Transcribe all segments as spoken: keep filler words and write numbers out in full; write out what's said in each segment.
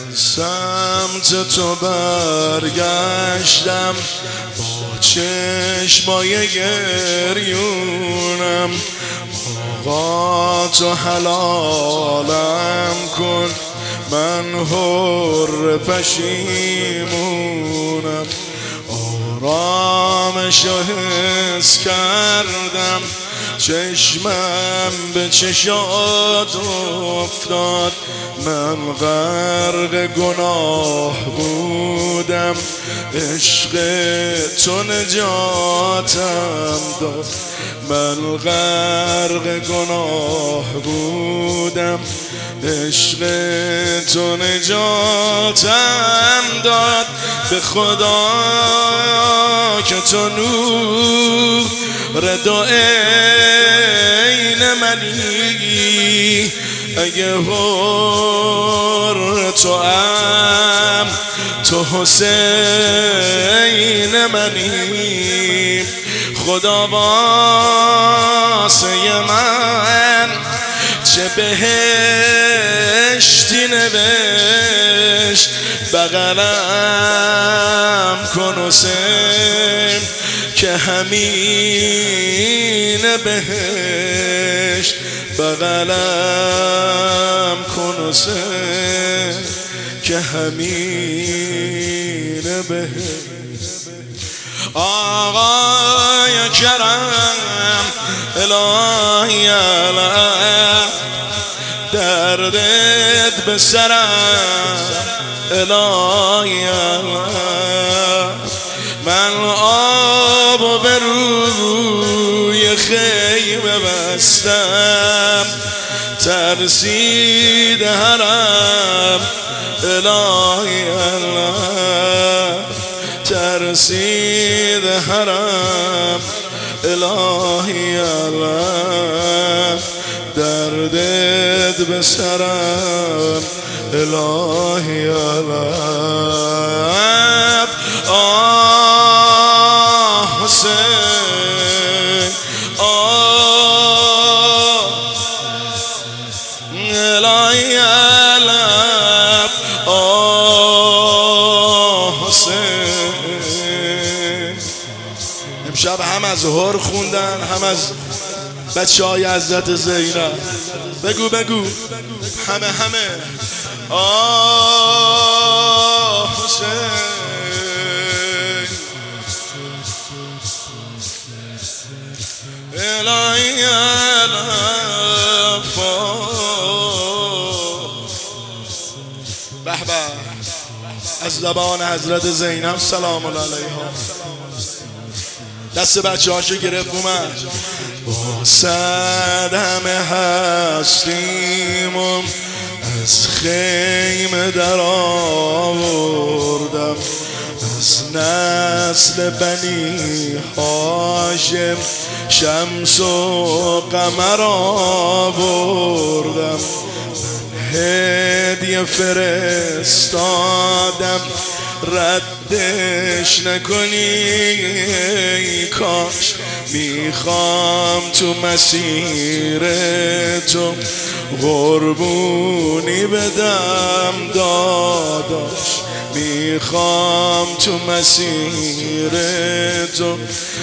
سمت تو برگشتم با چشمای گریونم. آقا تو حلالم کن، من حر پشیمونم. آرامشو حس کردم، چشمم به چشات افتاد. من غرق گناه بودم، عشق تو نجاتم داد. من غرق گناه بودم، عشق تو نجاتم داد. به خدا که تو نور دو عین منی، اگه حر تو ام تو حسین منی. خدا واسه من چه بهشتی نوشت، بغلم کن حسین که همین بهشت. بغلم کن حسین که همین بهشت. آقای کرم الهی علم، دردت به سرم الهی علم. من آب و به روی خیمه بستم، ترسید حرم الهی علم. ترسید حرم الهی علم. دردت به سرم الهی علم. آه حسین آه الهی علم. آه حسین. امشب هم از هر خوندن، هم از بچه های حضرت زینب. بگو بگو همه همه. آه حسین الهی علم. به به از زبان حضرت زینب سلام الله علیها. دست بچه هاشو گرفت اومد. با صد همه هستیم و از خیمه در آوردم، از نسل بنی هاشم شمس و قمر آوردم. من هدیه فرستادم، ردش نکنی کاش. میخوام تو مسیر تو قربونی بدم داداش. میخوام تو مسیر تو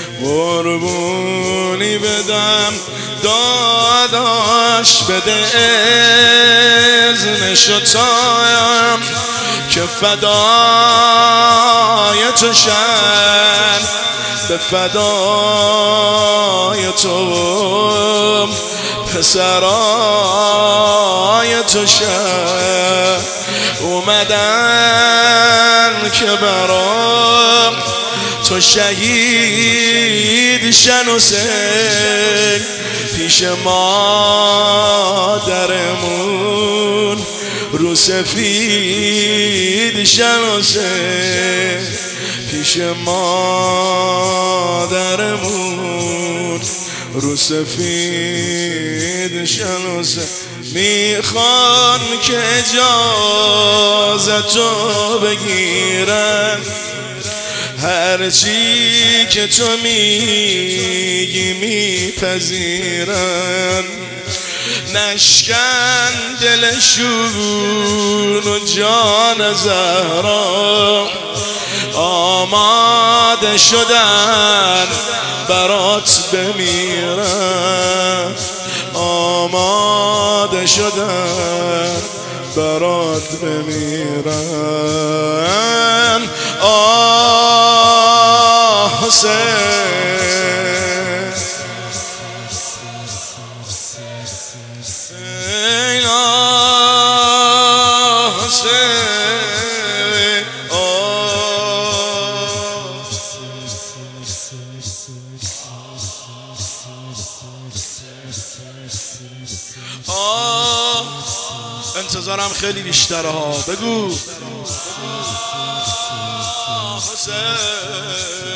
قربونی بدم داداش. بده اذنشو تایم که فدای تو شن، به فدای تو پسرای تو شن. اومدن که برام تو شهید شن حسین، پیش مادرمون رو سفید شن حسین. پیش مادرمون رو سفید شن حسین. میخوان که اجازتو بگیرن، هرچی که تو میگی میپذیرن. نشکن دلشون و جان زهرا آماده شدن برات بمیرن آماده شدن برات بمیرن آه حسین آه حسین آه انتظارم خیلی بیشتره ها بگو آه حسین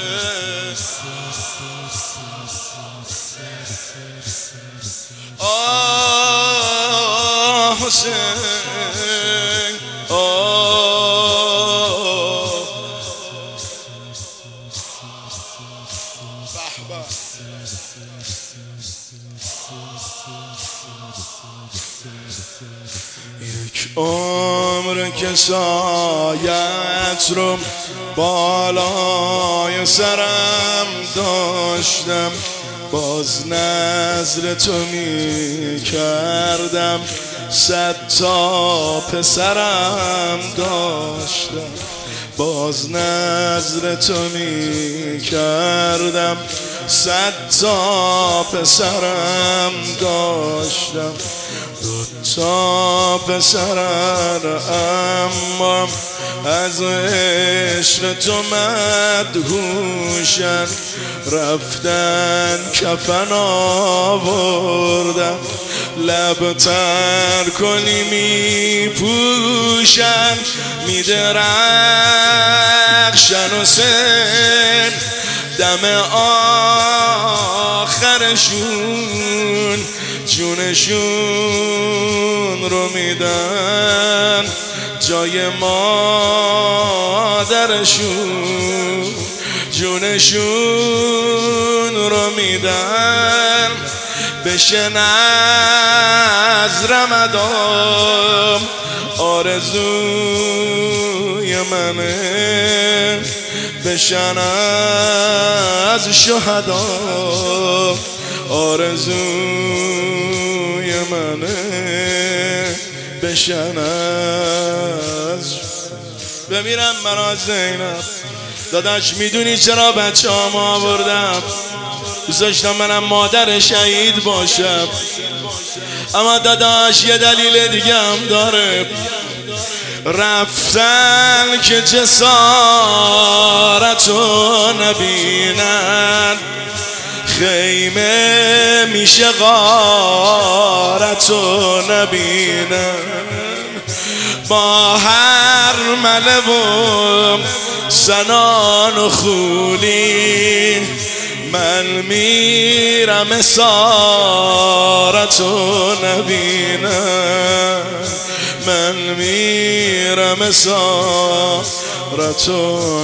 آه حسین آه بحبه یک عمر که سایت رو بالای سرم داشتم باز نظر تو می کردم صد تا پسرم داشتم باز نظر تو می کردم صد تا پسرم داشتم دو تا پسرم اما از عشق تو مدهوشن رفتن کفن آوردن لب تر کنی می پوشن می درخشن حسین دم آخرشون جونشون رو میدن جای مادرشون جونشون رو میدن بشن از رمضان آرزوی منه بشن از شهدا آرزوی منه بشن از بمیرم برا زینب داداش میدونی چرا بچه هم آوردم دوست داشتم منم مادر شهید باشم اما داداش یه دلیل دیگه هم داره رفتن که جسارتو نبینن خیمه میشه غارتو نبینن با هر مله و سنان و خونی من میرم اسارتو نبینم من میرم اسارتو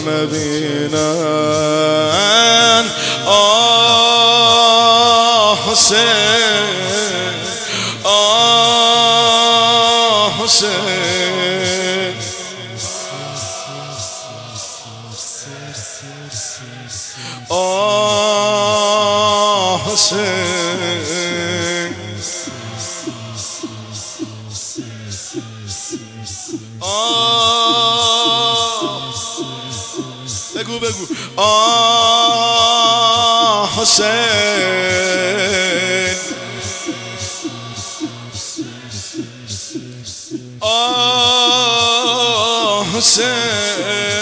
نبینم آه حسین آه حسین آه حسین آه بگو بگو آه حسین آه حسین